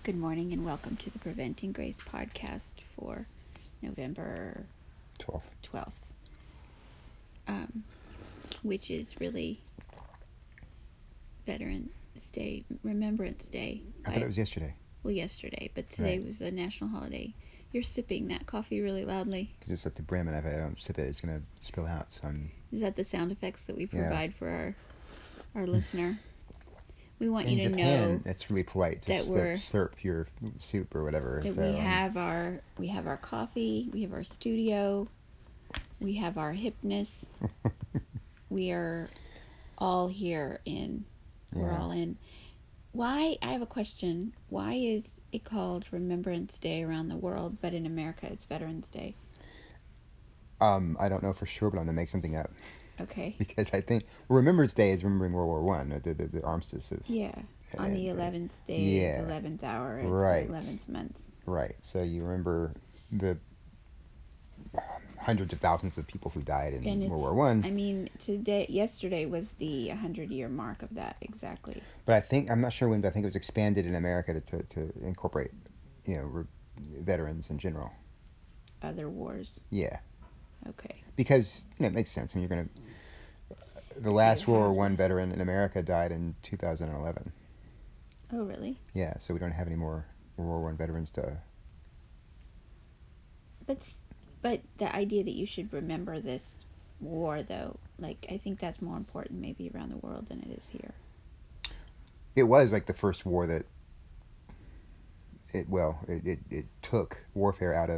Good morning and welcome to the Preventing Grace podcast for November 12th, which is really Veterans Day, Remembrance Day. I thought it was yesterday. Well, yesterday, but today was a national holiday. You're sipping that coffee really loudly. Because it's at the brim, and if I don't sip it, it's going to spill out. So Is that the sound effects that we provide for our listener? We want you to know it's really polite to slurp your soup or whatever. That we have our coffee, we have our studio, we have our hipness. We are all here in. We're all in. I have a question. Why is it called Remembrance Day around the world, but in America it's Veterans Day? I don't know for sure, but I'm going to make something up. Okay. Because I think Remembrance Day is remembering World War I, the armistice of... Yeah, on the 11th day, the 11th hour, right. The 11th month. Right, so you remember the hundreds of thousands of people who died in World War I. I mean, yesterday was the 100-year mark of that, exactly. But I'm not sure when, but I think it was expanded in America to incorporate, veterans in general. Other wars. Yeah. Okay. Because, it makes sense. I mean, you're going to... The last World War I veteran in America died in 2011. Oh, really? Yeah, so we don't have any more World War I veterans to... But the idea that you should remember this war, though, I think that's more important maybe around the world than it is here. It was the first war that... It took warfare out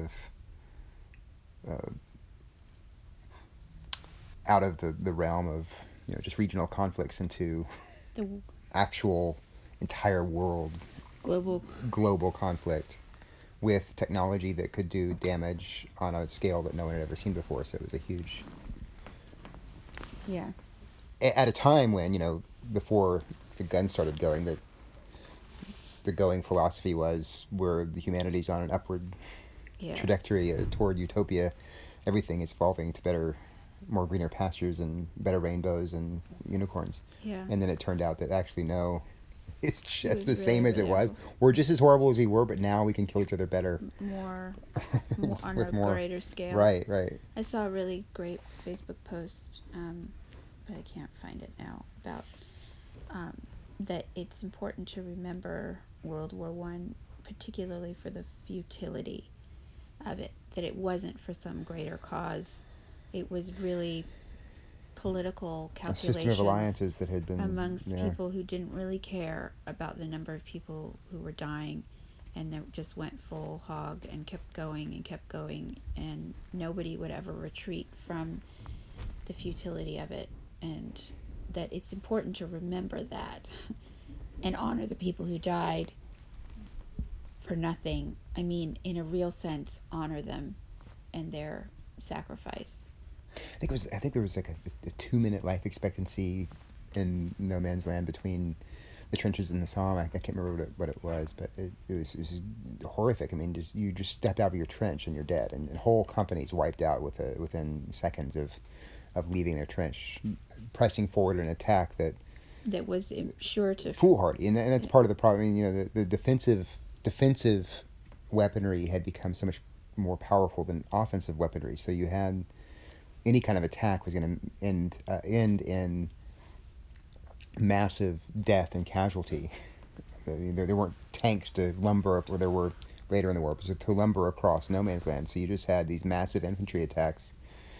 of the realm of just regional conflicts into the actual entire world global conflict with technology that could do damage on a scale that no one had ever seen before. So it was a huge... Yeah. At a time when, before the guns started going, that the going philosophy was we're the humanities on an upward trajectory toward utopia. Everything is evolving to better, more greener pastures and better rainbows and unicorns. Yeah. And then it turned out that actually no, it's just the same as it was. We're just as horrible as we were, but now we can kill each other better. More on a greater scale. Right. I saw a really great Facebook post, but I can't find it now, about that it's important to remember World War I, particularly for the futility of it, that it wasn't for some greater cause. It was really political calculations. A system of alliances that had been... amongst people who didn't really care about the number of people who were dying, and they just went full hog and kept going, and nobody would ever retreat from the futility of it, and that it's important to remember that and honor the people who died for nothing. I mean, in a real sense, honor them and their sacrifice. I think there was a 2-minute life expectancy in no man's land between the trenches and the Somme. I can't remember what it was, but it was horrific. I mean, you just stepped out of your trench and you're dead, and whole companies wiped out within seconds of leaving their trench, pressing forward an attack that was sure to... foolhardy, and that's part of the problem. I mean, the defensive weaponry had become so much more powerful than offensive weaponry. So you had... any kind of attack was going to end in massive death and casualty. There weren't tanks to lumber, or there were later in the war, but to lumber across no man's land. So you just had these massive infantry attacks,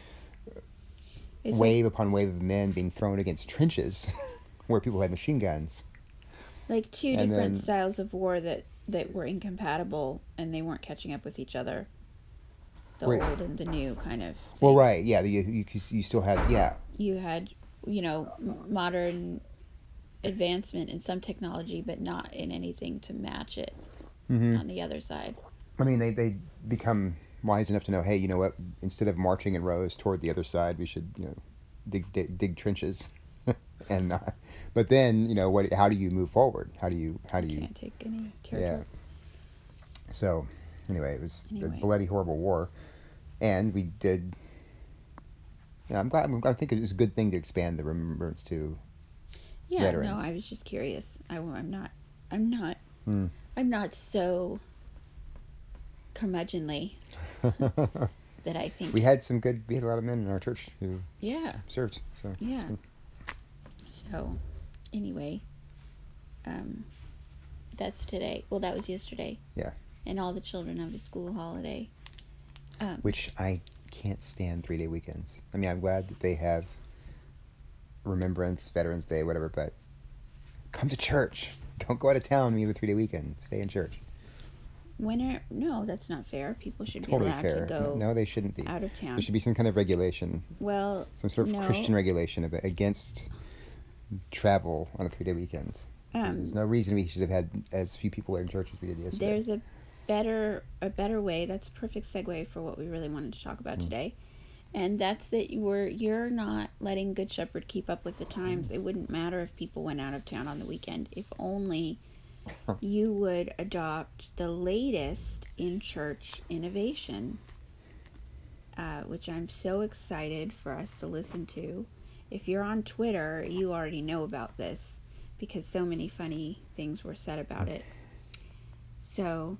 wave upon wave of men being thrown against trenches where people had machine guns. Two different styles of war that were incompatible, and they weren't catching up with each other. The old and the new kind of thing. Well, right, yeah. You still had, yeah. You had, modern advancement in some technology, but not in anything to match it on the other side. I mean, they become wise enough to know, hey, you know what? Instead of marching in rows toward the other side, we should, dig trenches. And but then, how do you move forward? How do you can't take any territory. Yeah. So, anyway, it was a bloody, horrible war. And we did... I think it was a good thing to expand the remembrance to veterans. No, I was just curious. I'm not... I'm not so curmudgeonly that I think. We had a lot of men in our church who Yeah. served. So Yeah. So, anyway, that's today. Well, that was yesterday. Yeah. And all the children have a school holiday. Which I can't stand 3-day weekends. I mean, I'm glad that they have Remembrance, Veterans Day, whatever, but come to church. Don't go out of town when you have a 3-day weekend. Stay in church. No, that's not fair. People should be Totally allowed fair. to go No, they shouldn't be. out of town. There should be some kind of regulation. Well, some sort of no. Christian regulation against travel on a 3-day weekend. There's no reason we should have had as few people in church as we did yesterday. There's a better way. That's a perfect segue for what we really wanted to talk about today. And that's that you're not letting Good Shepherd keep up with the times. It wouldn't matter if people went out of town on the weekend. If only you would adopt the latest in church innovation, which I'm so excited for us to listen to. If you're on Twitter, you already know about this because so many funny things were said about it. So,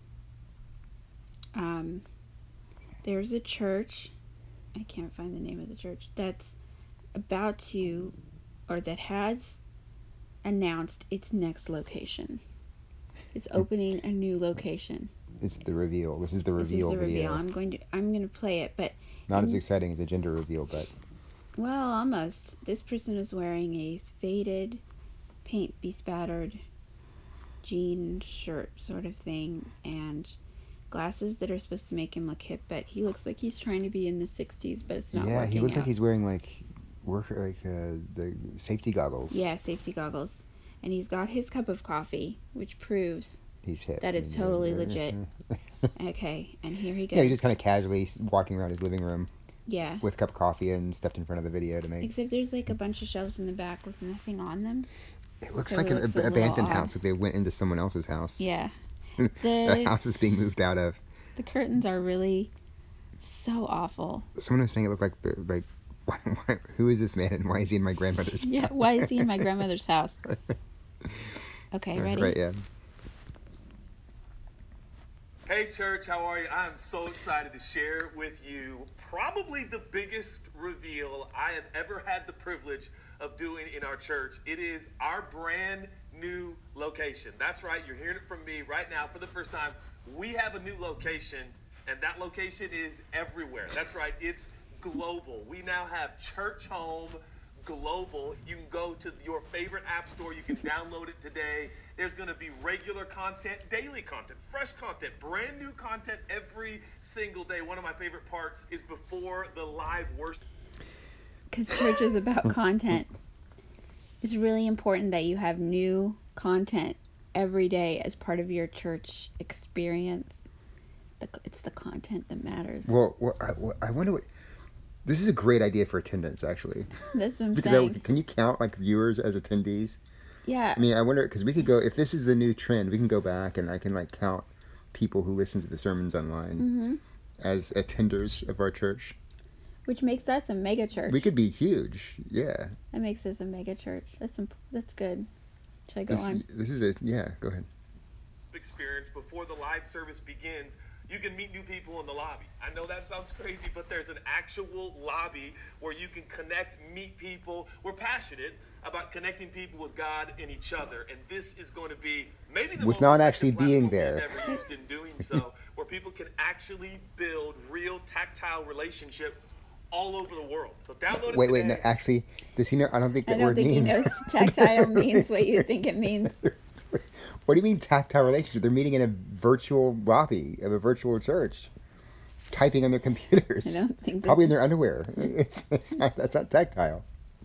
there's a church, I can't find the name of the church, that's about to, or that has announced its next location. It's opening a new location. It's the reveal. This is the reveal video. I'm going to play it, but not as exciting as a gender reveal, but well, almost. This person is wearing a faded, paint bespattered jean shirt sort of thing, and glasses that are supposed to make him look hip, but he looks like he's trying to be in the 60s, but it's not working. Yeah, he looks out. like he's wearing the safety goggles. Yeah, safety goggles. And he's got his cup of coffee, which proves he's hip. That it's totally legit. Okay, and here he goes. Yeah, he's just kind of casually walking around his living room. Yeah. With a cup of coffee and stepped in front of the video to make. Except there's like a bunch of shelves in the back with nothing on them. It looks like an abandoned house, like they went into someone else's house. Yeah. The house is being moved out of. The curtains are really so awful. Someone was saying it looked like who is this man and why is he in my grandmother's house? Yeah, why is he in my grandmother's house? Okay, ready? Right, yeah. Hey church, how are you? I'm so excited to share with you probably the biggest reveal I have ever had the privilege of doing in our church. It is our brand new location. That's right, you're hearing it from me right now for the first time. We have a new location, and that location is everywhere. That's right, it's global. We now have Church Home Global. You can go to your favorite app store. You can download it today. There's going to be regular content, daily content, fresh content, brand new content every single day. One of my favorite parts is before the live worship. Because church is about content. It's really important that you have new content every day as part of your church experience. It's the content that matters. Well, I wonder what... This is a great idea for attendance, actually. That's what I'm saying. Can you count like viewers as attendees? Yeah. I mean, I wonder, because we could go, if this is the new trend, we can go back and I can like count people who listen to the sermons online as attenders of our church. Which makes us a mega church. We could be huge, yeah. That makes us a mega church. That's good. Should I go on? This is go ahead. Experience before the live service begins. You can meet new people in the lobby. I know that sounds crazy, but there's an actual lobby where you can connect, meet people. We're passionate about connecting people with God and each other, and this is going to be maybe the most not actually being platform there. we've ever used in doing so, where people can actually build real tactile relationship all over the world. So download it today. Wait, no, actually, does he know? I don't think that word I means. don't think he knows tactile means what you think it means. What do you mean tactile relationship? They're meeting in a virtual lobby of a virtual church, typing on their computers. I don't think probably in their underwear. That's not tactile.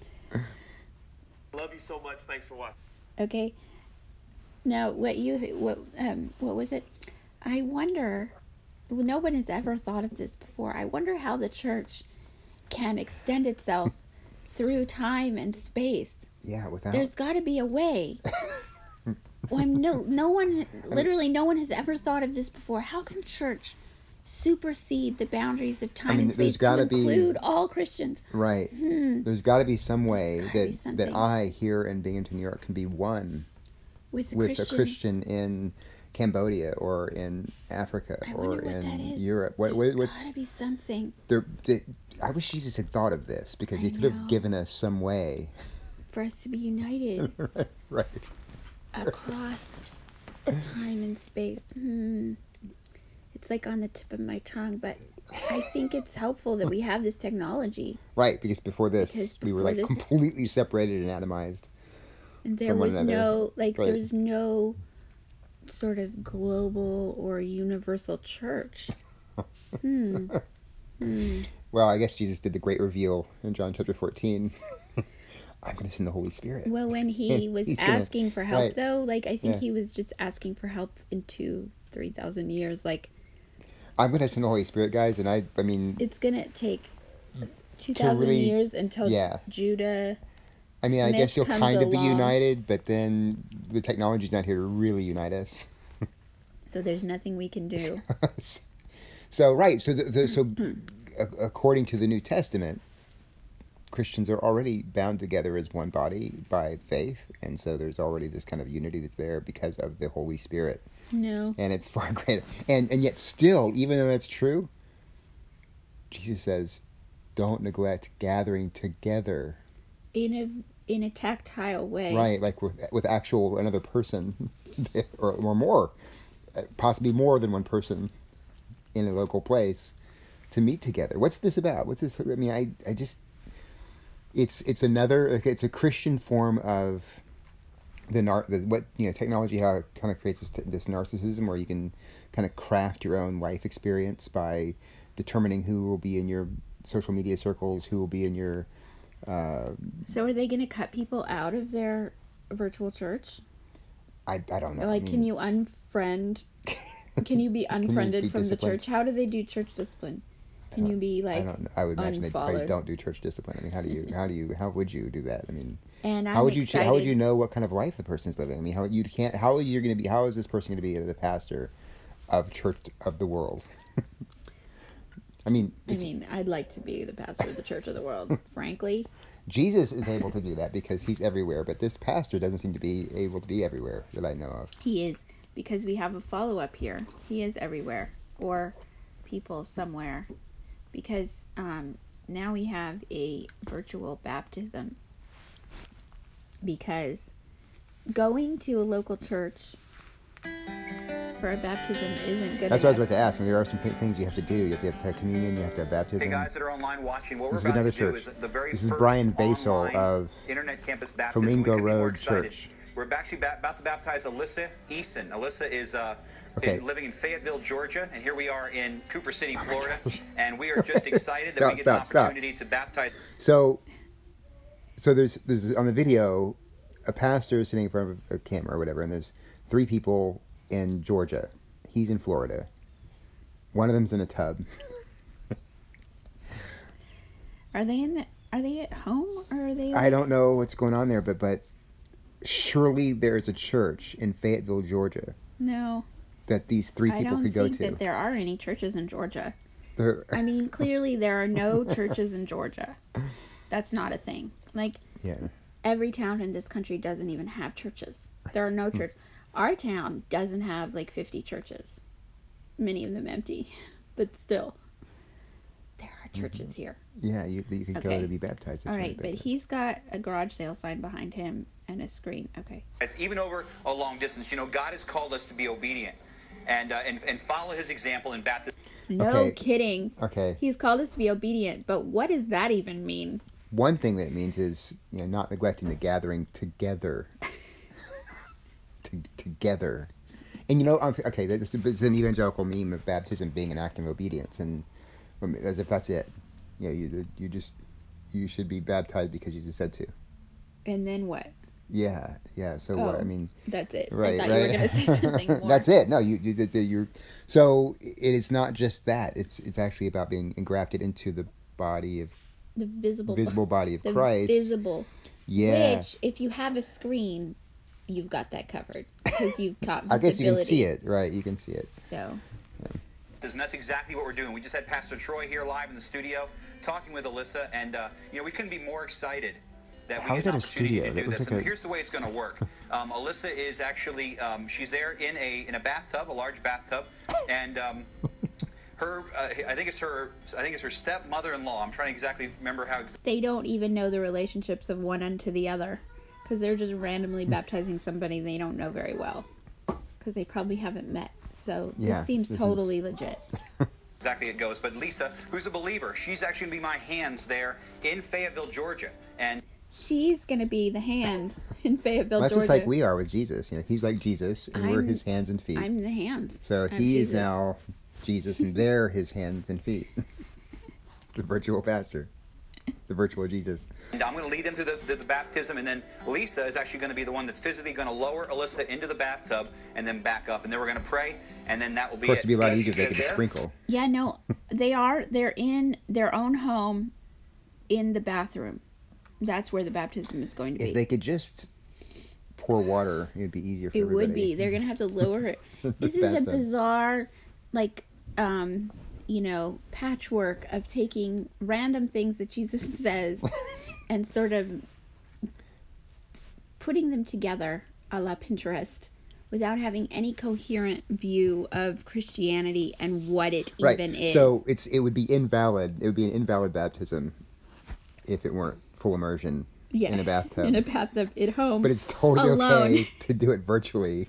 Love you so much. Thanks for watching. Okay. Now, what was it? I wonder. No one has ever thought of this before. I wonder how the church can extend itself through time and space. Yeah, without. There's got to be a way. Well, no one has ever thought of this before. How can church supersede the boundaries of time and space to include all Christians? Right. There's got to be some way that something. I, here in Binghamton, New York, can be one with a Christian in Cambodia or in Africa I or wonder what that in is. Europe. There's What's gotta be something. there? I wish Jesus had thought of this, because he I could have know. given us some way. For us to be united Right. across time and space. It's like on the tip of my tongue, but I think it's helpful that we have this technology. Right, because before this, Because we were before like this- completely separated and atomized. And there From one was another. no, like, Right. there was no sort of global or universal church. Well, I guess Jesus did the great reveal in John chapter 14. I'm going to send the Holy Spirit. Well, when he And was he's gonna- asking for help, right. though, like, I think Yeah. he was just asking for help in 3,000 years. Like, I'm going to send the Holy Spirit, guys, and I mean, it's gonna take 2,000 really- years until yeah. Judah. I Smith guess you'll comes kind of be along. united, but then the technology's not here to really unite us. So there's nothing we can do. So according to the New Testament, Christians are already bound together as one body by faith, and so there's already this kind of unity that's there because of the Holy Spirit, No. and it's far greater. And yet, still, even though that's true, Jesus says, "Don't neglect gathering together." In a tactile way. Right, like with actual another person, or more, possibly more than one person in a local place to meet together. What's this about? What's this? I mean, I just, it's another, like, it's a Christian form of technology, how it kind of creates this narcissism where you can kind of craft your own life experience by determining who will be in your social media circles, who will be in your So are they going to cut people out of their virtual church? I don't know. Like, I mean, can you unfriend? Can you be unfriended be from the disciplined? church? How do they do church discipline? Can you be like? I don't know. I would imagine they probably unfollowed? don't do church discipline. I mean, how would you do that? I mean, And I'm how would you excited. how would you know what kind of life the person's living? I mean, how is this person going to be the pastor of church of the world? I mean, I'd like to be the pastor of the church of the world, frankly. Jesus is able to do that because he's everywhere, but this pastor doesn't seem to be able to be everywhere that I know of. He is, because we have a follow-up here. He is everywhere, or people somewhere, because now we have a virtual baptism, because going to a local church for a baptism isn't good That's what I was enough. about to ask. I mean, there are some things you have to do. You have to have communion. You have to have baptism. Hey guys that are online watching, what This is we're about another to do church. is the very This is first Brian Basel online of internet campus baptism. We Flamingo couldn't be more Road excited. Church. We're actually about to baptize Alyssa Eason. Alyssa is Okay. living in Fayetteville, Georgia, and here we are in Cooper City, Florida, and we are just excited that we get Stop. an opportunity to baptize. So there's on the video, a pastor is sitting in front of a camera or whatever, and there's three people in Georgia. He's in Florida. One of them's in a tub. Are they at home, or are they? I don't know what's going on there, but surely there's a church in Fayetteville, Georgia, No, that these three I people don't could go think to. that there are any churches in Georgia. There- I mean, clearly there are no churches in Georgia. That's not a thing. Like, yeah. every town in this country doesn't even have churches. There are no church. Our town doesn't have like 50 churches. Many of them empty, but still, there are churches here. Yeah, you could go Okay. to be baptized. if All you right, wanna be but baptized. he's got a garage sale sign behind him and a screen. Okay. Even over a long distance, you know, God has called us to be obedient and follow His example in baptism. No Okay. kidding. Okay. He's called us to be obedient, but what does that even mean? One thing that it means is, not neglecting the gathering together. Together. And okay, this is an evangelical meme of baptism being an act of obedience, and as if that's it. You should be baptized because Jesus said to. And then what? Yeah. So what? I Oh, mean, That's it. right, I thought right. you were going to say something more. That's it. No, you're. So it's not just that. It's actually about being engrafted into the body of The visible body of the Christ. visible. Yeah. Which, if you have a screen, you've got that covered because you've got I visibility. guess you can see it, right? You can see it. So, And that's exactly what we're doing. We just had Pastor Troy here live in the studio talking with Alyssa, and we couldn't be more excited that we How get is an that a opportunity studio? to That do looks this. like And a- here's the way it's going to work. Alyssa is actually she's there in a bathtub, a large bathtub, and her I think it's her stepmother-in-law. I'm trying to exactly remember how. They don't even know the relationships of one end to the other because they're just randomly baptizing somebody they don't know very well because they probably haven't met. So Yeah, this seems this totally is- legit. Exactly it goes. But Lisa, who's a believer, she's actually going to be my hands there in Fayetteville, Georgia, and. She's going to be the hands in Fayetteville, Well, that's Georgia. just like we are with Jesus. You know, he's like Jesus, and we're I'm- his hands and feet. I'm the hands. So I'm he is Jesus. now Jesus, and they're his hands and feet. The virtual pastor, the virtual Jesus. And I'm going to lead them through the baptism, and then Lisa is actually going to be the one that's physically going to lower Alyssa into the bathtub and then back up. And then we're going to pray, and then that will be Of course, it. it'd be a lot Yes, easier if they you could guys just there? sprinkle. Yeah, no, they're in their own home in the bathroom. That's where the baptism is going to be. If they could just pour water, it would be easier for It everybody. would be. They're going to have to lower it. This is a Bathtub. bizarre, like, patchwork of taking random things that Jesus says and sort of putting them together a la Pinterest without having any coherent view of Christianity and what it Right. even is. So it would be invalid. It would be an invalid baptism if it weren't full immersion in a bathtub. In a bathtub at home. But it's totally alone. okay to do it virtually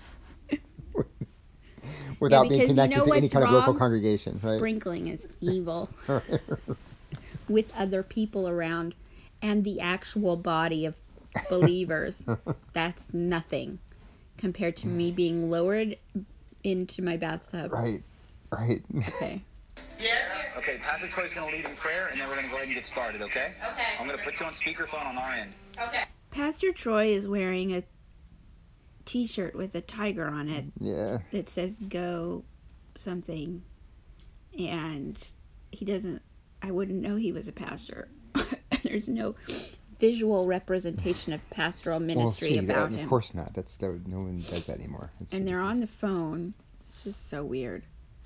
without being because you connected know to any what's kind of local wrong? congregation, right? Sprinkling is evil with other people around and the actual body of believers. That's nothing compared to me being lowered into my bathtub. Right. Okay. Okay, Pastor Troy's going to lead in prayer, and then we're going to go ahead and get started, okay? Okay. I'm going to put you on speakerphone on our end. Okay. Pastor Troy is wearing a t-shirt with a tiger on it Yeah. that says go something, and I wouldn't know he was a pastor. There's no visual representation of pastoral ministry sweetie, about of him. course not. No one does that anymore. And they're on the phone. It's just so weird.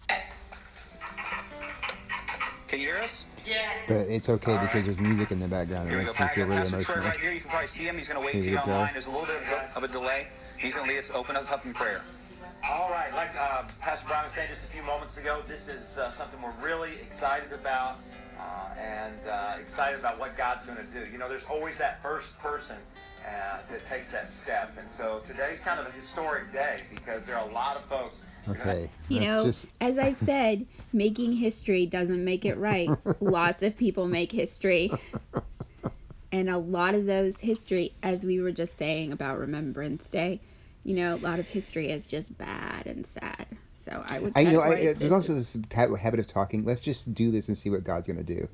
Can you hear us? Yes. But it's okay because there's music in the background. Here It we go. makes me feel really Pastor Troy emotional. right here. You can probably see him. He's going to wait Here till you you're go. online. There's a little bit of a delay. He's going to lead us, open us up in prayer. All right, like Pastor Brian was saying just a few moments ago, this is something we're really excited about and excited about what God's going to do. You know, there's always that first person that takes that step. And so today's kind of a historic day because there are a lot of folks. Okay. You that's know, just as I've said, making history doesn't make it right. Lots of people make history. And a lot of those history, as we were just saying about Remembrance Day, you know, a lot of history is just bad and sad. So I would categorize there's this also as- this type of habit of talking. Let's just do this and see what God's going to do.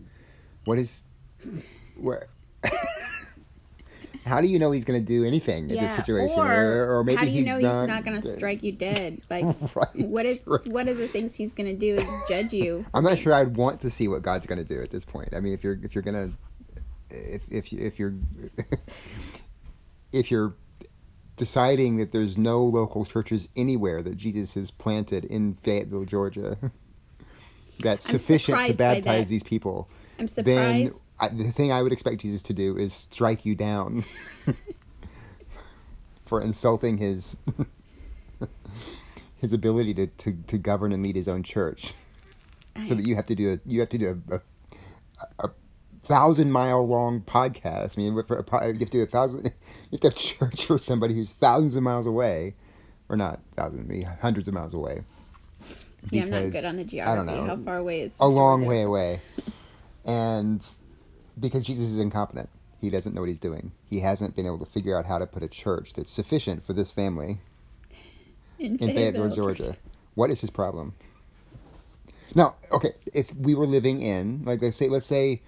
Where? How do you know he's going to do anything in this situation? Or maybe how do you he's know not, he's not going to strike you dead? Like, Right, what if right. one of the things he's going to do is judge you? I'm not sure I'd want to see what God's going to do at this point. I mean, if you're gonna if you're if you're deciding that there's no local churches anywhere that Jesus has planted in Fayetteville, Georgia, that's I'm sufficient to surprised by baptize that. these people. I'm Then surprised. the thing I would expect Jesus to do is strike you down for insulting his his ability to govern and lead his own church, so that you have to do a 1,000-mile long podcast. I mean, you have to do you have to have church for somebody who's thousands of miles away, or not thousands, maybe hundreds of miles away. Yeah, I'm not Because, good on the I geography. don't know, How far away is a long Georgia? way away, and because Jesus is incompetent, he doesn't know what he's doing. He hasn't been able to figure out how to put a church that's sufficient for this family in Fayetteville, Georgia. What is his problem? Now, okay, if we were living in, like, let's say,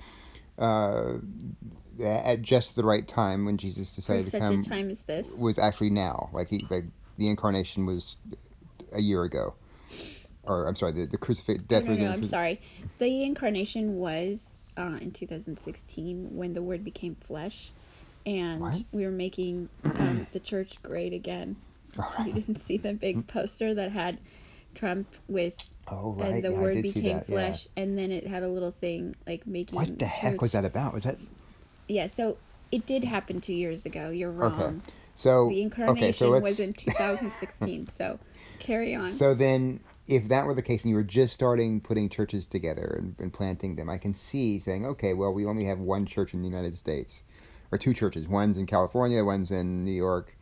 at just the right time when Jesus For decided to such come, a time as this. was actually now. Like the incarnation was a year ago, or I'm sorry, the crucifix death. No, I'm sorry. The incarnation was in 2016 when the Word became flesh, and What? we were making the church great again. You didn't see the big poster that had Trump with Oh right, and the yeah, I Word did see became that, yeah. flesh, and then it had a little thing like making. What the heck church- was that about? Was that? Yeah, so It did happen 2 years ago. You're wrong. Okay. So The incarnation so let's, was in 2016. So carry on. So then, if that were the case, and you were just starting putting churches together and planting them, I can see saying, okay, well, we only have one church in the United States, or two churches. One's in California, one's in New York.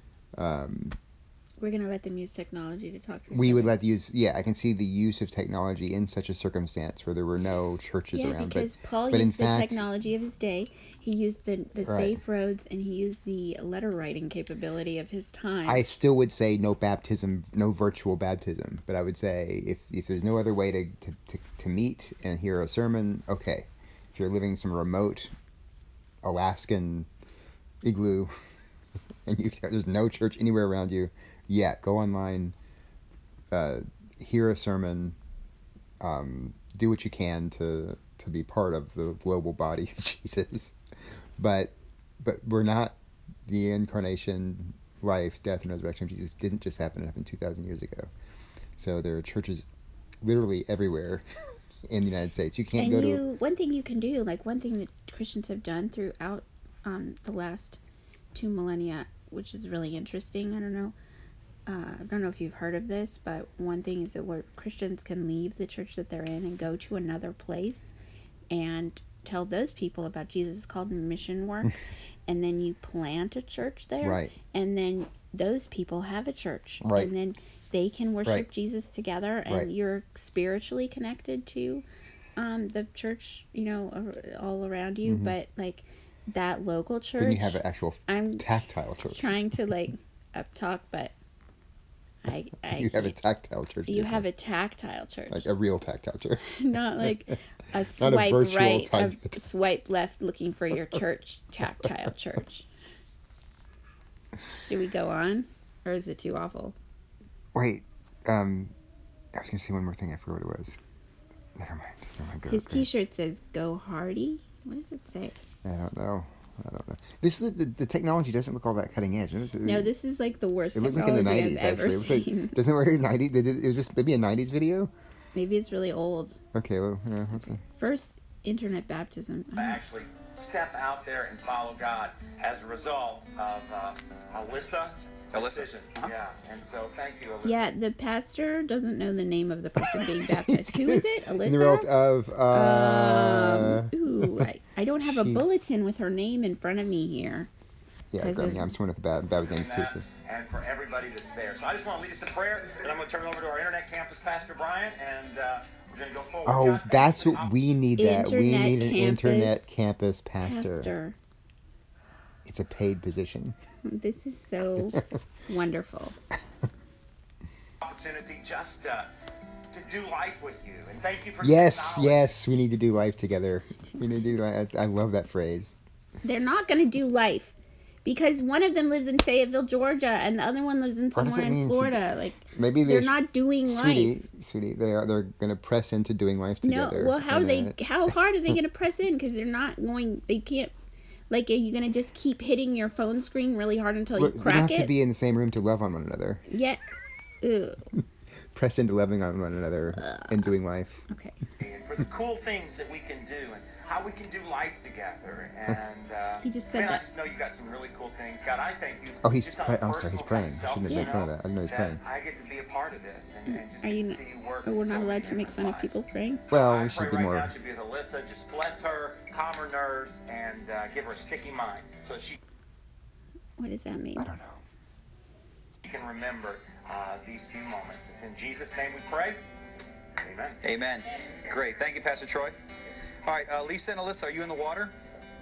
We're going to let them use technology to talk to each We would other. let use, yeah, I can see the use of technology in such a circumstance where there were no churches Yeah, around. because Paul but in used the fact, technology of his day. He used the Right. safe roads, and he used the letter writing capability of his time. I still would say no baptism, no virtual baptism. But I would say if there's no other way to meet and hear a sermon, okay. If you're living in some remote Alaskan igloo and there's no church anywhere around you, yeah, go online, hear a sermon, do what you can to be part of the global body of Jesus. But we're not, the incarnation, life, death, and resurrection of Jesus didn't just happen. It happened 2,000 years ago. So there are churches literally everywhere in the United States. You can't go to... One thing you can do, like one thing that Christians have done throughout the last 2 millennia, which is really interesting. I don't know if you've heard of this, but one thing is that where Christians can leave the church that they're in and go to another place and tell those people about Jesus. It's called mission work. And then you plant a church there. Right. And then those people have a church. Right. And then they can worship Right. Jesus together, and Right. you're spiritually connected to the church, all around you. But like that local church, Then you have an actual I'm tactile church. trying to like up talk, but I You have a can't. tactile church. You have a tactile church, like a real tactile church. not like a Not a swipe virtual right, type. a swipe left, looking for your church tactile church. Should we go on, or is it too awful? Wait, I was going to say one more thing. I forgot what it was. Never mind. Go, His go. T-shirt says "Go Hardy." What does it say? I don't know. This is the technology doesn't look all that cutting edge. No, this is like the worst It looks like in the technology 90s, I've ever actually. It looks like, seen. doesn't it look like 90s? It was just maybe a 90s video? Maybe it's really old. Okay, well, yeah, let's see. First internet baptism. Actually step out there and follow God as a result of Alyssa's decision. Yeah, and so thank you, Alyssa. Yeah, the pastor doesn't know the name of the person being baptized. Who is it? In the world Alyssa? of, Ooh, I don't have a she- bulletin with her name in front of me here. yeah, 'cause of- I'm sworn at the bad with names too. So. And for everybody that's there. So I just want to lead us in prayer, and I'm going to turn it over to our internet campus, Pastor Brian, and we're going to go forward. Oh, God, that's thank you. what we need. That we Internet need an campus internet campus pastor. Pastor. It's a paid position. This is so wonderful. Opportunity just to do life with you, and thank you for Yes, this knowledge. yes, we need to do life together. We need to do. I love that phrase. They're not going to do life because one of them lives in Fayetteville, Georgia, and the other one lives in What does somewhere it mean in to- Florida. Like Maybe they're they not doing life. Sweetie, they're going to press into doing life No, together. well, how And, hard are they going to press in? Because they're not going. They can't. Like, are you going to just keep hitting your phone screen really hard until you Look, you don't crack have to it? be in the same room to love on one another. Yeah. Ew. Press into loving on one another and doing life. Okay. And for the cool things that we can do, and how we can do life together. And He just said man, I that. just know you got some really cool things. God, I thank you. Oh, he's just on a sorry, he's personal praying. self, Shouldn't have made fun of that. I didn't know he's praying. I get to be a part of this, and just Are you? get to see you work. Oh, we're in not so allowed many to make fun different of people lives. praying. So Well, I we pray should be right more- now to be with Alyssa. Just bless her, calm her nerves, and give her a sticky mind so she What does that mean? I don't know. can remember these few moments. It's in Jesus' name we pray. Amen. Amen. Great. Thank you, Pastor Troy. All right, Lisa and Alyssa, are you in the water?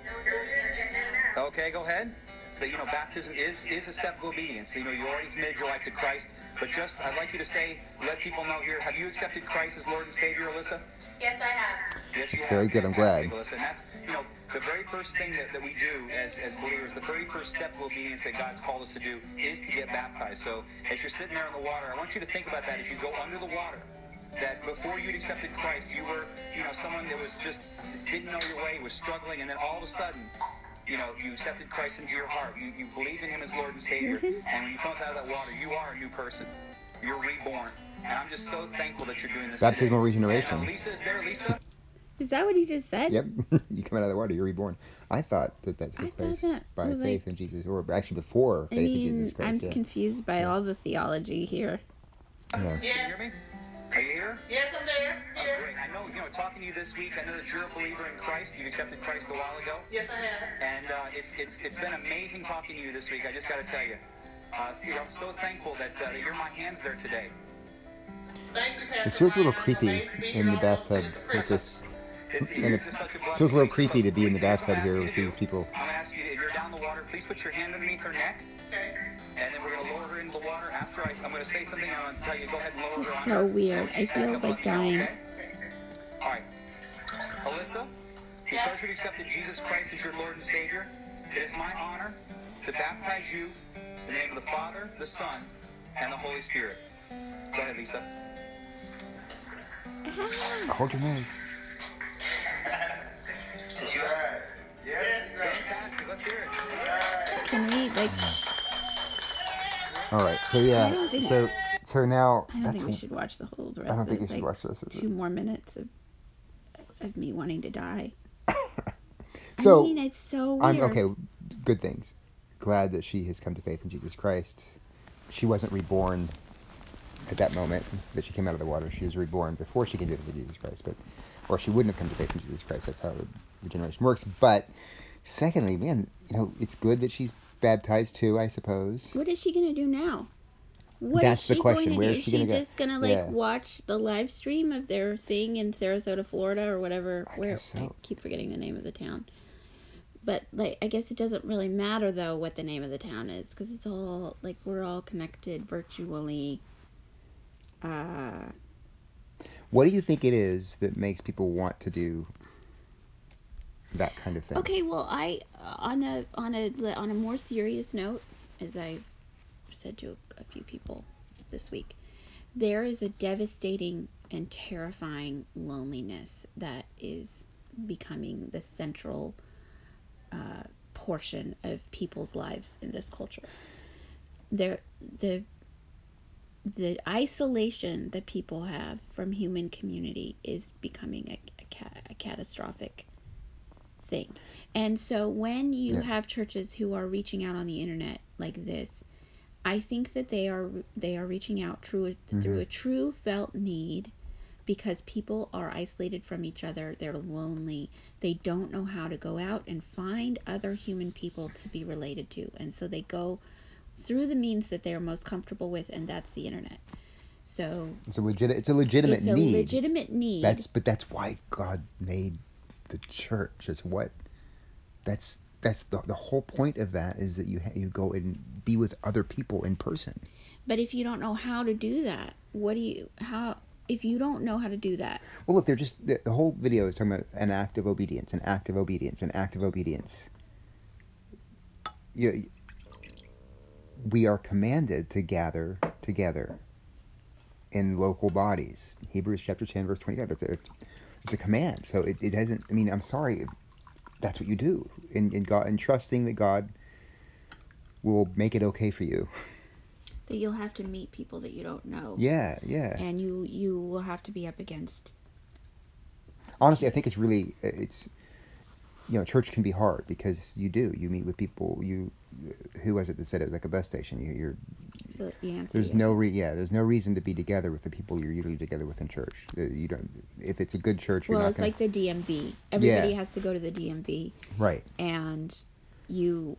Okay, go ahead. But, baptism is a step of obedience. You already committed your life to Christ. But I'd like you to let people know here, have you accepted Christ as Lord and Savior, Alyssa? Yes, I have. Yes, you It's have. very good, I'm Fantastic, glad. Alyssa. And that's, the very first thing that we do as believers, the very first step of obedience that God's called us to do is to get baptized. So as you're sitting there in the water, I want you to think about that as you go under the water. That before you'd accepted Christ, you were, someone that was just didn't know your way, was struggling, and then all of a sudden, you accepted Christ into your heart. You believed in Him as Lord and Savior, and when you come up out of that water, you are a new person. You're reborn. And I'm just so thankful that you're doing this Baptismal today. regeneration. And, Lisa is there, Lisa? Is that what he just said? Yep. You come out of the water, you're reborn. I thought that I took thought place that by was faith in Jesus, or actually before I faith in mean, Jesus Christ. I'm Yeah. confused by all the theology here. Can you hear me? Are you here? Yes, I'm there. Oh, great. I know, talking to you this week, I know that you're a believer in Christ. You've accepted Christ a while ago. Yes, I have. And it's been amazing talking to you this week. I just got to tell you. I'm so thankful that you're my hands there today. Thank you, Pastor. It feels a little Ryan. creepy Amazing to be in here the almost bathtub since with Christmas. this. You're just such a blessing. It feels a little Lisa. creepy to be in the Lisa, here's what bathtub I'm gonna here ask with you to these do. people. I'm going to ask you, if you're down the water, please put your hand underneath her neck. Okay. And then we're going to lower her into the water. After I'm going to say something, I'm going to tell you, go ahead and lower her This is under. so weird. And when I she's back feel up, like let me know, dying. okay? All right. Alyssa, because you've accepted Jesus Christ as your Lord and Savior, it is my honor to baptize you in the name of the Father, the Son, and the Holy Spirit. Go ahead, Lisa. Hold your nose. Fantastic. Let's hear it. Can we, like, All right. So I yeah. don't think- So now I don't that's. think we should watch the whole rest. I don't think you It's should like watch this. 2 more minutes of me wanting to die. So I mean, it's so weird. I'm okay. Good things. Glad that she has come to faith in Jesus Christ. She wasn't reborn at that moment that she came out of the water. She was reborn before she came to faith in Jesus Christ, or she wouldn't have come to faith in Jesus Christ. That's how the regeneration works. But secondly, man, it's good that she's baptized too, I suppose. What is she gonna do now? What That's is the she question. going to Where do? is she gonna go? just gonna Yeah. watch the live stream of their thing in Sarasota, Florida, or whatever? I guess so. I keep forgetting the name of the town. But I guess it doesn't really matter though what the name of the town is, because it's all we're all connected virtually. What do you think it is that makes people want to do that kind of thing? Okay, well, I on a more serious note, as I said to a few people this week, there is a devastating and terrifying loneliness that is becoming the central portion of people's lives in this culture. The isolation that people have from human community is becoming a catastrophic thing. And so when you have churches who are reaching out on the internet like this, I think that they are reaching out through a true felt need, because people are isolated from each other. They're lonely. They don't know how to go out and find other human people to be related to, and so they go through the means that they are most comfortable with, and that's the internet. So It's a legitimate need. legitimate need. But that's why God made the church. That's the whole point of that, is that you go and be with other people in person. But if you don't know how to do that, if you don't know how to do that? Well, look, the whole video is talking about an act of obedience, an act of obedience, an act of obedience. We are commanded to gather together in local bodies. Hebrews chapter 10, verse 25. It's a command. So it hasn't. I mean, I'm sorry. That's what you do in God, and trusting that God will make it okay for you. That you'll have to meet people that you don't know. Yeah. And you will have to be up against. Honestly, I think church can be hard, because you meet with people. Who was it that said it was like a bus station? There's no reason to be together with the people you're usually together with in church. You don't. If it's a good church, you're not. Well, it's like the DMV. Everybody has to go to the DMV. Right. And you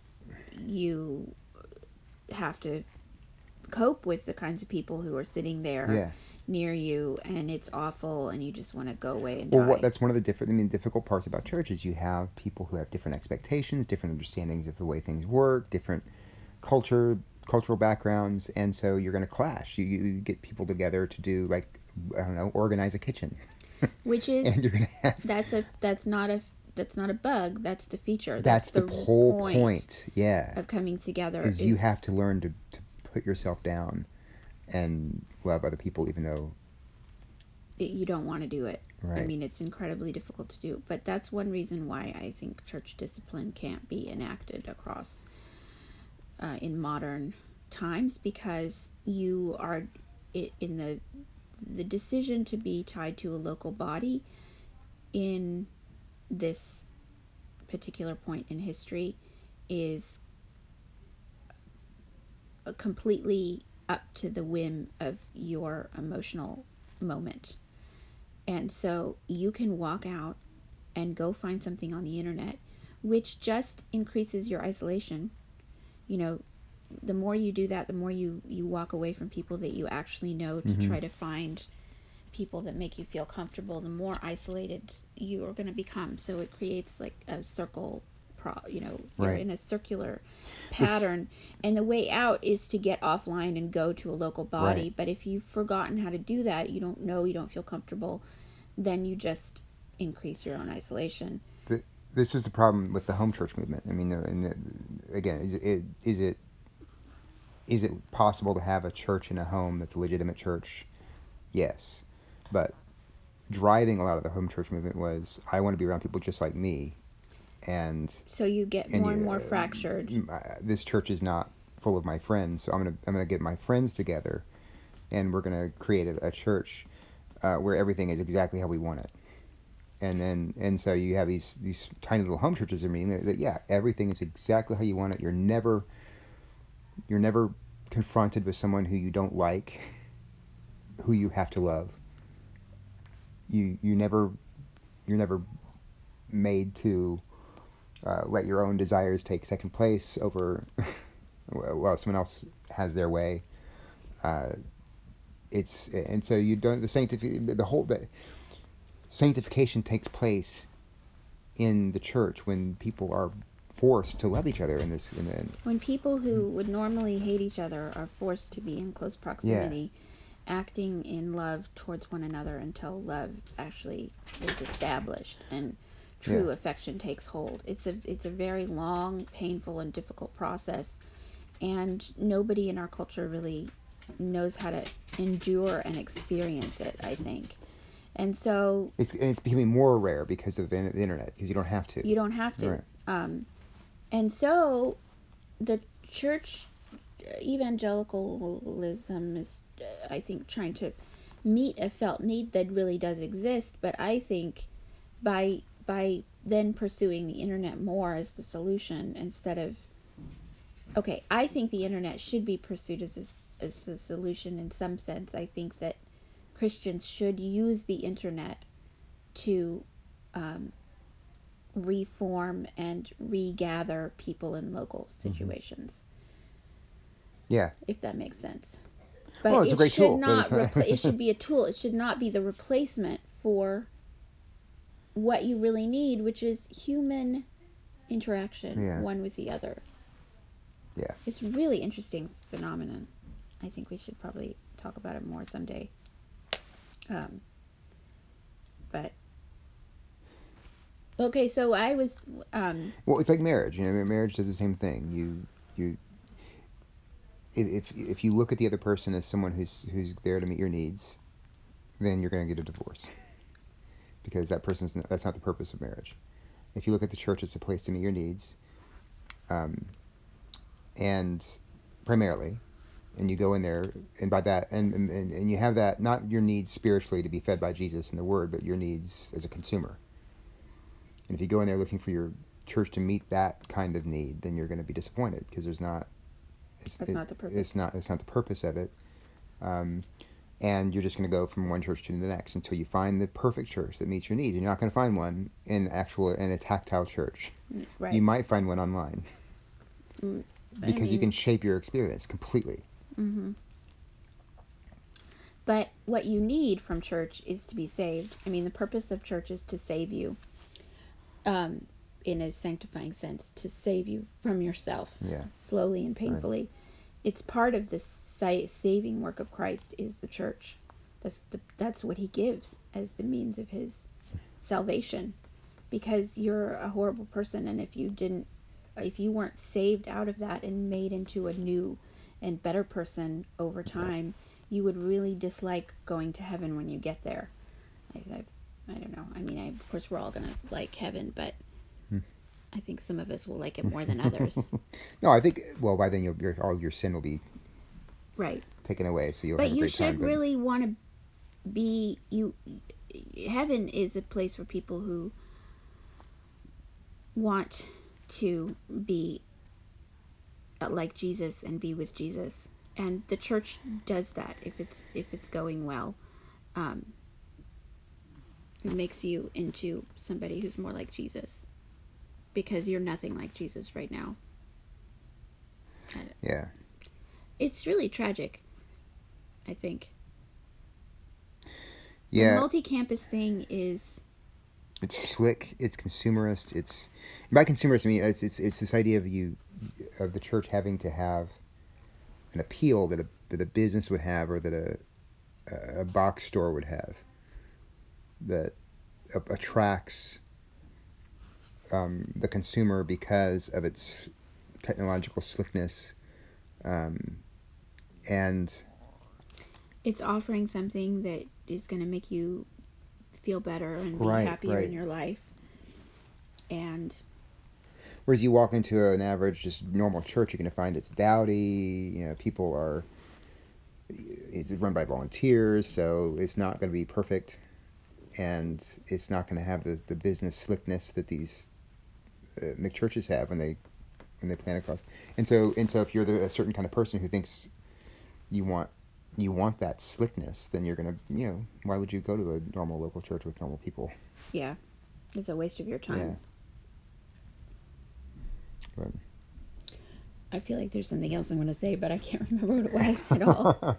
have to cope with the kinds of people who are sitting there near you, and it's awful, and you just want to go away and die. That's one of the difficult parts about church, is you have people who have different expectations, different understandings of the way things work, different cultural backgrounds, and so you're going to clash. You get people together to do, organize a kitchen. Which is, and you're going to have... That's not a bug. That's the feature. That's the whole point. Yeah. Of coming together. Is you have to learn to put yourself down and love other people, even though you don't want to do it. Right. I mean, it's incredibly difficult to do. But that's one reason why I think church discipline can't be enacted across in modern times, because you are in the decision to be tied to a local body in this particular point in history is completely up to the whim of your emotional moment. And so you can walk out and go find something on the internet, which just increases your isolation. You know, the more you do that, the more you walk away from people that you actually know to try to find people that make you feel comfortable, the more isolated you are going to become. So it creates like a circle, you're Right. in a circular pattern. And the way out is to get offline and go to a local body. Right. But if you've forgotten how to do that, you don't know, you don't feel comfortable, then you just increase your own isolation. This was the problem with the home church movement. I mean, again, is it possible to have a church in a home that's a legitimate church? Yes, but driving a lot of the home church movement was, I want to be around people just like me, and So you get more and more fractured. this church is not full of my friends, so I'm gonna get my friends together, and we're gonna create a church where everything is exactly how we want it. And so you have these tiny little home churches. I mean, that everything is exactly how you want it. You're never confronted with someone who you don't like, who you have to love. You're never made to let your own desires take second place over well, someone else has their way. And so you don't the sanctification takes place in the church when people are forced to love each other When people who would normally hate each other are forced to be in close proximity, acting in love towards one another until love actually is established and true affection takes hold. It's a very long, painful, and difficult process, and nobody in our culture really knows how to endure and experience it, I think. And so it's becoming more rare because of the internet, because you don't have to. You don't have to. Right. And so the church evangelicalism is, I think, trying to meet a felt need that really does exist. But I think by then pursuing the internet more as the solution instead of, I think the internet should be pursued as a solution in some sense. I think that Christians should use the internet to reform and regather people in local situations. Yeah. If that makes sense. But well, it's a great tool. It should be a tool. It should not be the replacement for what you really need, which is human interaction, one with the other. Yeah. It's a really interesting phenomenon. I think we should probably talk about it more someday. But okay, so I was. Well, it's like marriage. Marriage does the same thing. If you look at the other person as someone who's there to meet your needs, then you're going to get a divorce, because that's not the purpose of marriage. If you look at the church as a place to meet your needs, and primarily, and you go in there, and by that, and you have that, not your needs spiritually to be fed by Jesus and the Word, but your needs as a consumer. And if you go in there looking for your church to meet that kind of need, then you're going to be disappointed, because that's not the purpose. It's not the purpose of it. And you're just going to go from one church to the next until you find the perfect church that meets your needs. And you're not going to find one in a tactile church. Right. You might find one online, because you can shape your experience completely. Mm-hmm. But what you need from church is to be saved. I mean, the purpose of church is to save you, in a sanctifying sense, to save you from yourself, slowly and painfully. Right. It's part of the saving work of Christ is the church. That's what he gives as the means of his salvation, because you're a horrible person, and if you weren't saved out of that and made into a new and better person over time, you would really dislike going to heaven when you get there. I don't know. I mean, of course, we're all going to like heaven, but I think some of us will like it more than others. No, I think, well, by then all your sin will be right taken away, so you'll have a great time. But you should really want to be heaven is a place for people who want to be like Jesus and be with Jesus, and the church does that if it's going well. It makes you into somebody who's more like Jesus, because you're nothing like Jesus right now. Yeah. It's really tragic, I think. Yeah. The multi-campus thing is... It's slick. It's consumerist. It's, by consumerist I mean it's this idea of the church having to have an appeal that a business would have, or that a box store would have, that attracts the consumer because of its technological slickness, and it's offering something that is going to make you feel better and be Right, happier right. in your life. And whereas you walk into an average, just normal church, you're going to find it's dowdy. People are. It's run by volunteers, so it's not going to be perfect, and it's not going to have the business slickness that these McChurches have when they plan across. And so if you're a certain kind of person who thinks you want that slickness, then you're going to, why would you go to a normal local church with normal people? yeah, it's a waste of your time. Yeah. But I feel like there's something else I want to say, but I can't remember what it was at all.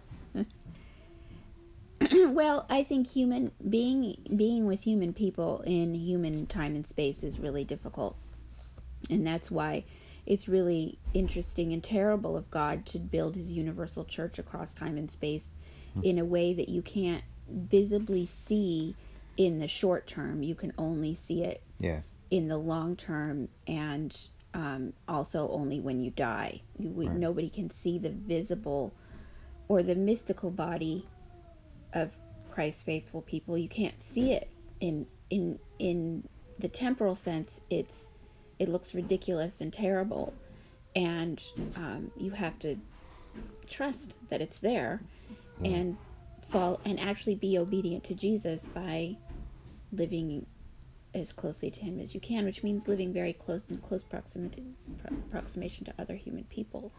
Well, I think being with human people in human time and space is really difficult. And that's why it's really interesting and terrible of God to build his universal church across time and space in a way that you can't visibly see in the short term. You can only see it in the long term, and also only when you die. Nobody can see the visible or the mystical body of Christ's faithful people. You can't see it in the temporal sense. It looks ridiculous and terrible, and you have to trust that it's there, and actually be obedient to Jesus by living as closely to him as you can, which means living very close approximation to other human people,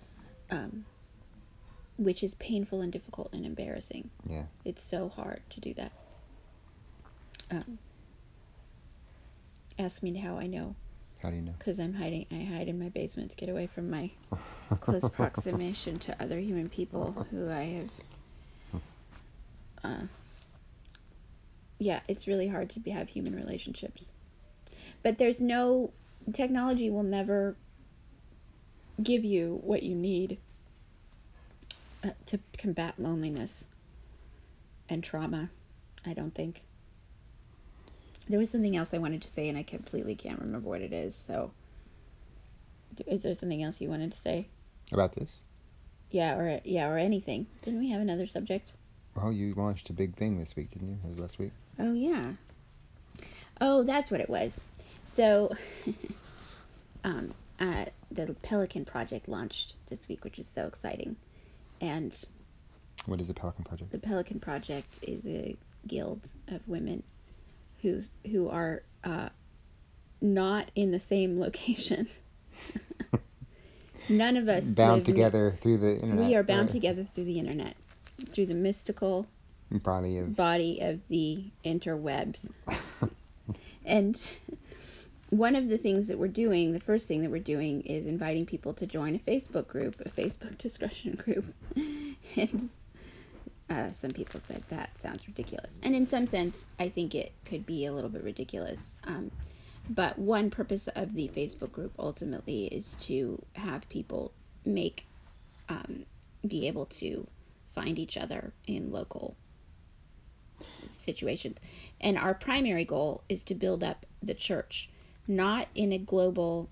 which is painful and difficult and embarrassing. Yeah. It's so hard to do that. Ask me how I know. How do you know? Because I hide in my basement to get away from my close approximation to other human people who I have. Yeah, it's really hard to have human relationships. But technology will never give you what you need to combat loneliness and trauma, I don't think. There was something else I wanted to say, and I completely can't remember what it is. So, is there something else you wanted to say about this? Yeah, or anything. Didn't we have another subject? Well, you launched a big thing this week, didn't you? It was last week. Oh yeah. Oh, that's what it was. So, the Pelican Project launched this week, which is so exciting. And what is the Pelican Project? The Pelican Project is a guild of women who are not in the same location. None of us bound together through the internet. We are bound together through the internet, through the mystical body of the interwebs. And one of the things that we're doing, the first thing that we're doing, is inviting people to join a Facebook group, a Facebook discussion group. And some people said that sounds ridiculous. And in some sense, I think it could be a little bit ridiculous. But one purpose of the Facebook group ultimately is to have people be able to find each other in local situations. And our primary goal is to build up the church, not in a global,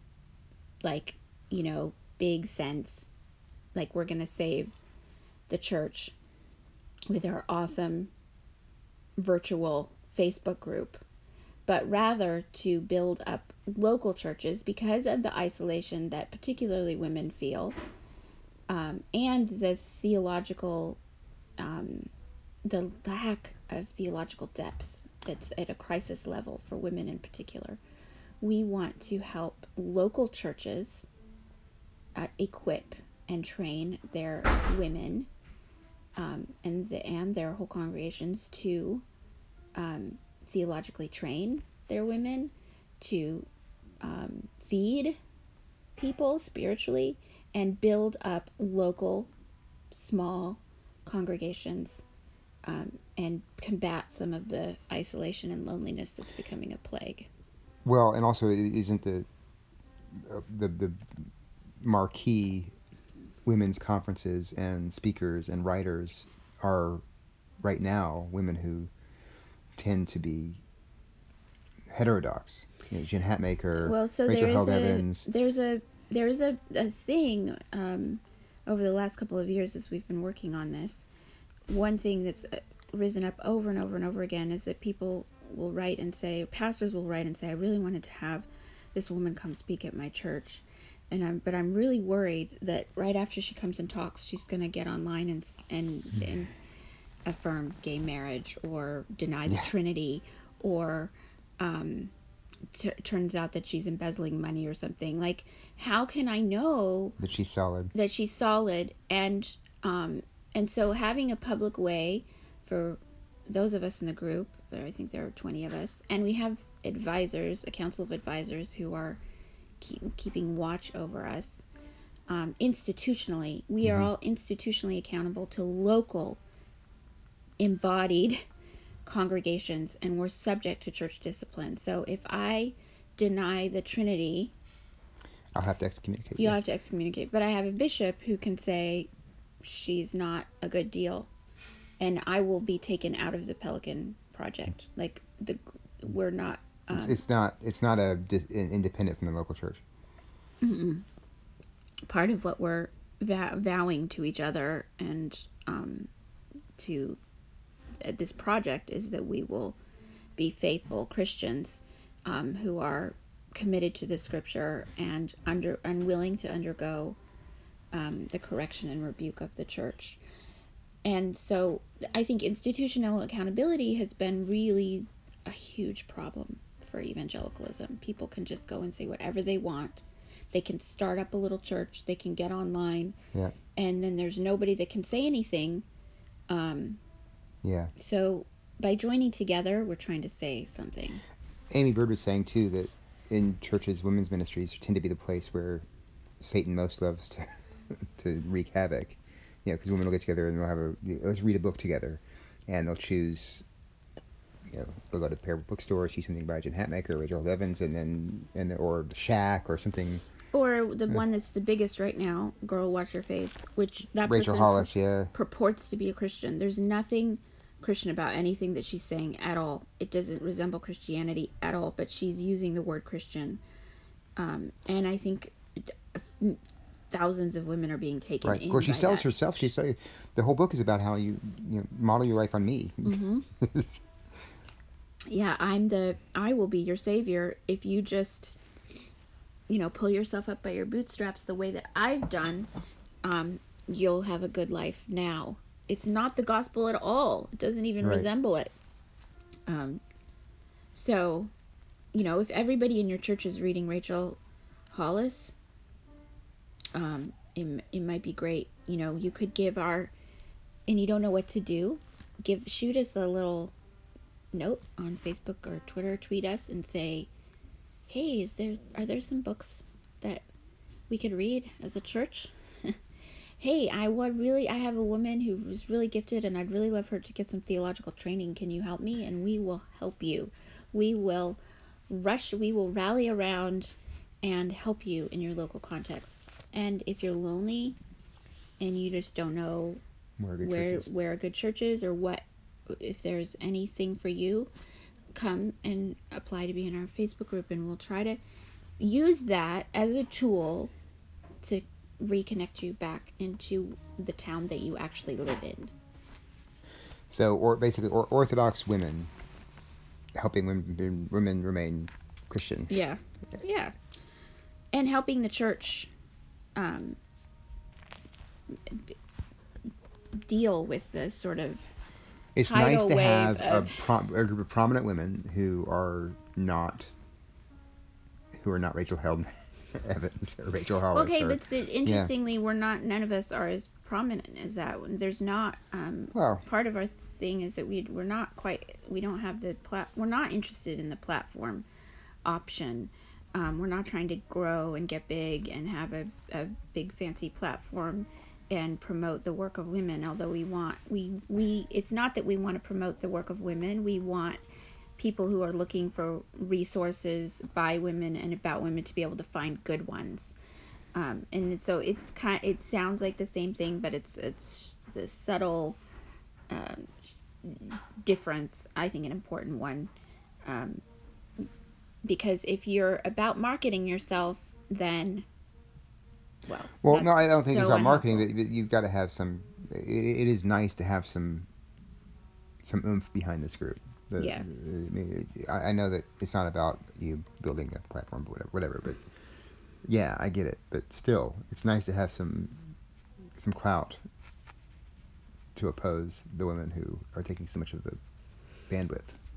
big sense, like we're going to save the church with our awesome virtual Facebook group, but rather to build up local churches because of the isolation that particularly women feel, and the theological the lack of theological depth that's at a crisis level for women in particular. We want to help local churches equip and train their women and their whole congregations to theologically train their women, to feed people spiritually, and build up local small congregations, and combat some of the isolation and loneliness that's becoming a plague. Well, and also, isn't the marquee women's conferences and speakers and writers are right now women who tend to be heterodox? You know, Jen Hatmaker, Well, so Rachel Held Evans. there's a thing over the last couple of years as we've been working on this. One thing that's risen up over and over and over again is that people will write and say, pastors will write and say, I really wanted to have this woman come speak at my church, but I'm really worried that right after she comes and talks, she's going to get online and affirm gay marriage or deny the Trinity, or turns out that she's embezzling money or something. Like, how can I know That she's solid. And so having a public way for those of us in the group, I think there are 20 of us, and we have advisors, a council of advisors who are keeping watch over us. Institutionally, we are all institutionally accountable to local embodied congregations, and we're subject to church discipline. So if I deny the Trinity, I'll have to excommunicate. you'll have to excommunicate. But I have a bishop who can say she's not a good deal, and I will be taken out of the Pelican Project. Like, we're not. It's not independent from the local church. Part of what we're vowing to each other and to this project is that we will be faithful Christians who are committed to the Scripture and willing to undergo the correction and rebuke of the church. And so I think institutional accountability has been really a huge problem for evangelicalism. People can just go and say whatever they want. They can start up a little church. They can get online. Yeah. And then there's nobody that can say anything. Yeah. So by joining together, we're trying to say something. Amy Bird was saying, too, that in churches, women's ministries tend to be the place where Satan most loves to wreak havoc. You know, because women will get together and they'll have let's read a book together. And they'll choose, you know, they'll go to the pair of bookstores, see something by Jen Hatmaker or Rachel Evans, or The Shack or something. Or the one that's the biggest right now, Girl Watch Your Face, which that Rachel person Hollis, yeah. purports to be a Christian. There's nothing Christian about anything that she's saying at all. It doesn't resemble Christianity at all, but she's using the word Christian. And I think thousands of women are being taken in. Of course, she sells that. herself. The whole book is about how you model your life on me. Mm-hmm. Yeah, I will be your savior if you just, pull yourself up by your bootstraps the way that I've done. You'll have a good life now. It's not the gospel at all. It doesn't even resemble it. So, if everybody in your church is reading Rachel Hollis, it might be great. You could give and you don't know what to do, shoot us a little note on Facebook or Twitter, tweet us and say, hey, are there some books that we could read as a church? Hey, I have a woman who's really gifted and I'd really love her to get some theological training. Can you help me? And we will help you. We will rally around and help you in your local context. And if you're lonely and you just don't know where a good church is or if there's anything for you, come and apply to be in our Facebook group, and we'll try to use that as a tool to reconnect you back into the town that you actually live in. So, Orthodox women helping women remain Christian. Yeah. And helping the church deal with the sort of It's nice tidal to wave have of a group of prominent women who are not Rachel Held Evans or Rachel Hollis. Okay, or, but interestingly, none of us are as prominent as that. There's not Well, part of our thing is that we don't have we're not interested in the platform option. We're not trying to grow and get big and have a big fancy platform and promote the work of women. Although it's not that we want to promote the work of women. We want people who are looking for resources by women and about women to be able to find good ones. And so it sounds like the same thing, but it's the subtle difference. I think an important one, because if you're about marketing yourself, then no, I don't think it's about marketing. unhelpful. But you've got to have some. It is nice to have some oomph behind this group. I know that it's not about you building a platform, or whatever. But yeah, I get it. But still, it's nice to have some clout to oppose the women who are taking so much of the bandwidth.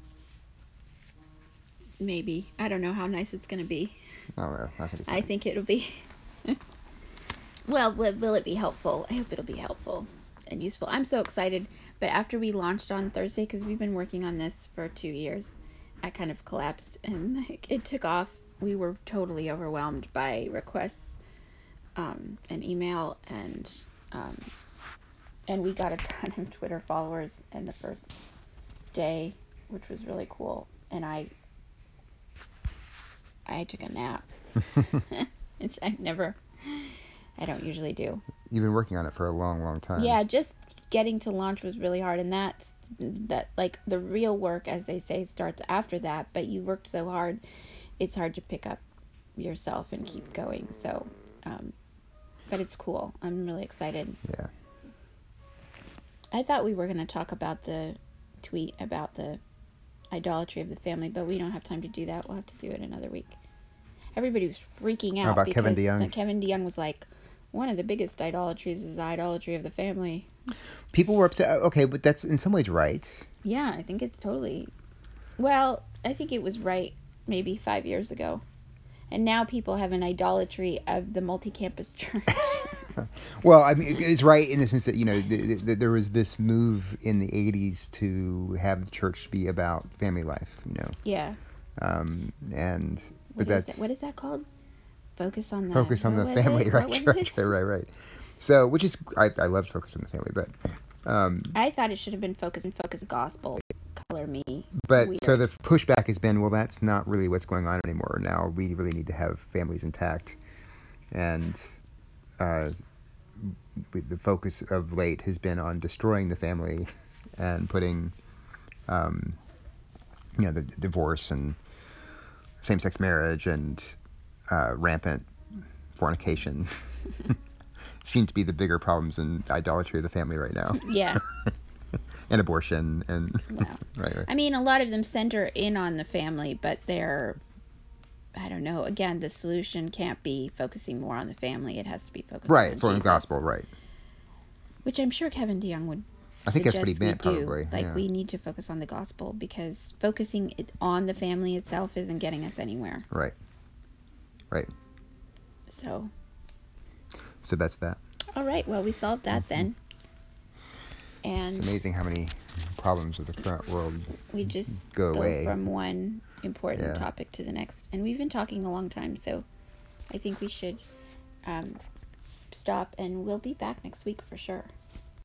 Maybe. I don't know how nice it's going to be. Oh, well, I think it's I nice. think it'll be. Well, will it be helpful? I hope it'll be helpful and useful. I'm so excited. But after we launched on Thursday, because we've been working on this for 2 years, I kind of collapsed and it took off. We were totally overwhelmed by requests and email, and we got a ton of Twitter followers in the first day, which was really cool. And I took a nap, which I don't usually do. You've been working on it for a long, long time. Yeah, just getting to launch was really hard, and that like the real work, as they say, starts after that. But you worked so hard, it's hard to pick up yourself and keep going. So, but it's cool. I'm really excited. Yeah. I thought we were going to talk about the tweet about the idolatry of the family, but we don't have time to do that. We'll have to do it another week. Everybody was freaking out about because Kevin DeYoung's? Kevin DeYoung was like, one of the biggest idolatries is the idolatry of the family. People were upset. Okay, but that's in some ways right. Yeah, I think it's totally... Well, I think it was right maybe 5 years ago. And now people have an idolatry of the multi-campus church. Well, I mean, it's right in the sense that, there was this move in the 80s to have the church be about family life, Yeah. But What is that called? Focus on the family, right. Right. So, which is, I love Focus on the Family, but I thought it should have been focus gospel. Color me. But weird. So the pushback has been, well, that's not really what's going on anymore. Now we really need to have families intact, and the focus of late has been on destroying the family and putting, the divorce and same-sex marriage and rampant fornication seem to be the bigger problems in idolatry of the family right now. Yeah. And abortion and Wow. right. I mean, a lot of them center in on the family, but they're, I don't know. Again, the solution can't be focusing more on the family. It has to be focused on for the Jesus. gospel, right? Which I'm sure Kevin DeYoung would. I think that's what he suggest meant, we do. probably. Like, yeah. we need to focus on the gospel, because focusing on the family itself isn't getting us anywhere. Right. So that's that. all right, well, we solved that then. And It's amazing how many problems of the current world we just go away. from one important Yeah. topic to the next. And we've been talking a long time, so I think we should stop, and we'll be back next week for sure.